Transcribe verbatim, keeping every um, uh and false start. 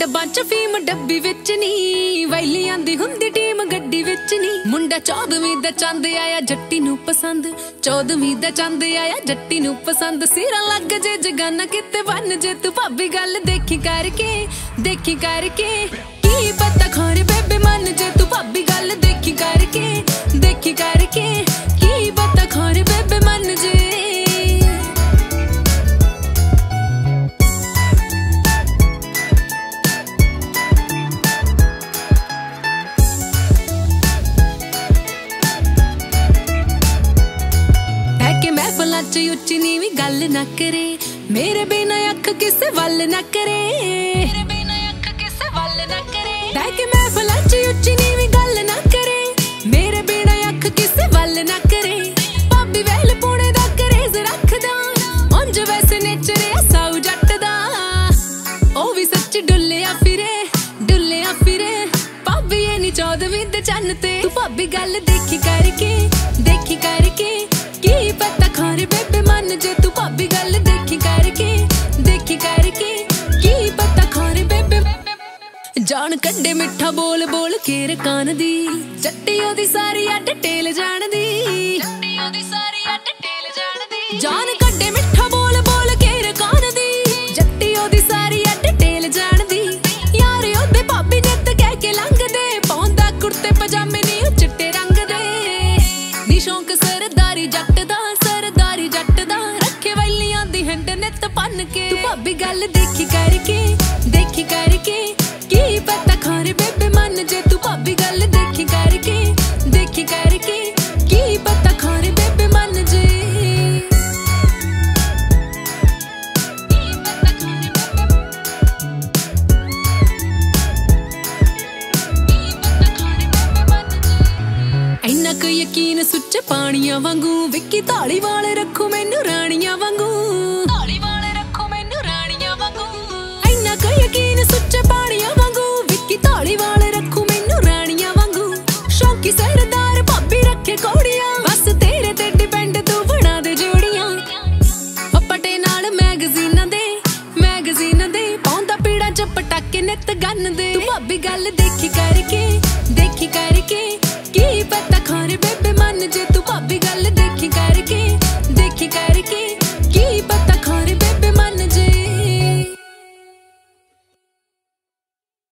ਡੱਬਾਂ ਚ ਫੀਮ ਡੱਬੀ ਵਿੱਚ ਨੀ, ਵੈਲੀਆਂ ਦੀ ਹੁੰਦੀ ਟੀਮ ਗੱਡੀ ਵਿੱਚ ਨੀ। ਮੁੰਡਾ ਚੌਦਵੀਂ ਦਾ ਚੰਦ ਆਇਆ ਜੱਟੀ ਨੂੰ ਪਸੰਦ, ਚੌਦਵੀਂ ਦਾ ਚੰਦ ਆਇਆ ਜੱਟੀ ਨੂੰ ਪਸੰਦ। ਸਿਰਾਂ ਲੱਗ ਜੇ ਜਗਾਨਾ ਕਿਤੇ ਬਣ ਜੇ ਤੂੰ ਭਾਬੀ, ਗੱਲ ਦੇਖੀ ਕਰਕੇ ਦੇਖੀ ਕਰਕੇ। ਕੀ ਪਤਾ ਖੋਰੇ ਬੇਬੇ ਮੰਨ ਜੇ ਤੂੰ ਭਾਬੀ, ਗੱਲ ਦੇਖੀ ਕਰਕੇ ਦੇਖੀ ਕਰਕੇ। ਕੀ ਪਤਾ ਖੋਰੇ ਬੇਬੇ ਮੰਨ ਜੇ। ਚ ਉੱਚੀ ਨੀਵੀਂ ਗੱਲ ਨਾ ਕਰੇ, ਮੇਰੇ ਬਿਨਾ ਅੱਖ ਕਿਸੇ ਵੱਲ ਨਾ ਕਰੇ, ਮੇਰੇ ਬਿਨਾ ਅੱਖ ਕਿਸੇ ਵੱਲ ਨਾ ਕਰੇ। ਬਹਿ ਕੇ ਮਹਿਫਲਾਂ ਚ ਉੱਚੀ ਨੀਵੀਂ ਗੱਲ ਨਾ ਕਰੇ, ਮੇਰੇ ਬਿਨਾ ਅੱਖ ਕਿਸੇ ਵੱਲ ਨਾ ਕਰੇ। ਭਾਬੀ ਵਹਿਲ ਪੁਣੇ ਦਾ ਕਰੇਜ਼ ਰੱਖਦਾ, ਉਂਝ ਵੈਸੇ ਨੇਚਰ ਸਾਊ ਜੱਟ ਦਾ। ਉਹ ਵੀ ਸੱਚ ਡੁੱਲਿਆ ਫਿਰੇ ਡੁੱਲਿਆ ਫਿਰੇ, ਭਾਬੀ ਇਹ ਨੀ ਚੌਦਵੀਂ ਦੇ ਚੰਨ ਤੇ। ਤੂੰ ਭਾਬੀ ਗੱਲ ਦੇਖੀ ਕਰਕੇ ਦੇਖੀ ਕਰਕੇ। ਕੀ ਪਤਾ ਖੋਰੇ ਬੇਬੇ ਮੰਨ ਜੇ ਤੂੰ ਭਾਬੀ, ਗੱਲ ਦੇਖੀ ਕਰਕੇ ਦੇਖੀ ਕਰਕੇ। ਕੀ ਪਤਾ ਖੋਰੇ ਬੇਬੇ ਜਾਣ ਕੱਢੇ ਮਿੱਠਾ ਬੋਲ ਬੋਲ ਕੇ ਰਕਾਨ ਦੀ, ਜੱਟੀ ਉਹਦੀ ਸਾਰੀ ਆ ਡਿਟੇਲ ਜਾਣਦੀ, ਜੱਟੀ ਉਹਦੀ ਸਾਰੀ ਆ ਡਿਟੇਲ ਜਾਣਦੀ। ਜਾਣ ਕੱਢੇ ਮਿੱਠਾ ਬੋਲ ਬੋਲ ਕੇ ਰਕਾਨ ਦੀ, ਜੱਟੀ ਉਹਦੀ ਸਾਰੀ ਆ ਡਿਟੇਲ ਜਾਣਦੀ। ਯਾਰ ਉਹਦੇ ਭਾਬੀ ਨਿੱਤ ਕਹਿ ਕੇ ਲੰਘਦੇ, ਪਾਉਂਦਾ ਕੁੜਤੇ ਪਜਾਮੇ ਨੀ ਉਹ ਚਿੱਟੇ ਰੰਗ ਦੇ। ਨੀ ਸ਼ੌਂਕ ਸਰਦਾਰੀ ਜੱਟ ਦਾ ਸਰਦਾਰੀ ਜੱਟ ਦਾ, ਰੱਖੇ ਵੈਲੀਆਂ ਦੀ ਹਿੰਡ ਨਿੱਤ ਭੰਨ ਕੇ। ਤੂੰ ਭਾਬੀ ਗੱਲ ਦੇਖੀ ਕਰਕੇ ਦੇਖੀ ਕਰਕੇ। ਕੀ ਪਤਾ ਖੋਰੇ ਬੇਬੇ ਮੰਨ ਜੇ ਤੂੰ ਭਾਬੀ, ਗੱਲ ਦੇਖੀ ਕਰਕੇ ਦੇਖੀ ਕਰਕੇ। ਕੀ ਪਤਾ ਖੋਰੇ ਬੇਬੇ ਮੰਨ ਜੇ। ਇੰਨਾ ਕੁ ਯਕੀਨ ਸੁੱਚੇ ਪਾਣੀਆਂ ਵਾਂਗੂ, ਵਿੱਕੀ ਧਾਲੀਵਾਲ ਰੱਖੂ ਮੈਨੂੰ ਰਾਣੀਆਂ ਵਾਂਗੂ, ਧਾਲੀਵਾਲ ਰੱਖੂ ਮੈਨੂੰ ਰਾਣੀਆਂ ਵਾਂਗੂ। ਇੰਨਾ ਕੁ ਯਕੀਨ ਸੁੱਚੇ ਪਾਣੀਆਂ ਵਾਂਗੂ, ਵਿੱਕੀ ਧਾਲੀਵਾਲ ਰੱਖੂ ਮੈਨੂੰ ਰਾਣੀਆਂ ਵਾਂਗੂ। ਸ਼ੌਂਕੀ ਸਰਦਾਰ ਭਾਬੀ ਰੱਖੇ ਕੌੜੀਆਂ, ਬਸ ਤੇਰੇ ਤੇ ਡਿਪੈਂਡ ਤੂੰ ਬਣਾ ਦੇ ਜੋੜੀਆਂ। ਪੱਟੇ ਨਾਲ ਮੈਗਜ਼ੀਨਾਂ ਦੇ ਮੈਗਜ਼ੀਨਾਂ ਦੇ, ਪਾਉਂਦਾ ਪੀੜਾਂ ਚ ਪਟਾਕੇ ਨਿੱਤ ਗੰਨ ਦੇ। ਤੂੰ ਭਾਬੀ ਗੱਲ ਦੇਖੀ ਕਰਕੇ ਦੇਖੀ ਕਰਕੇ। ਕੀ ਪਤਾ ਖੋਰੇ ਬੇਬੇ ਮੰਨ ਜੇ ਤੂੰ ਭਾਬੀ, ਗੱਲ ਦੇਖੀ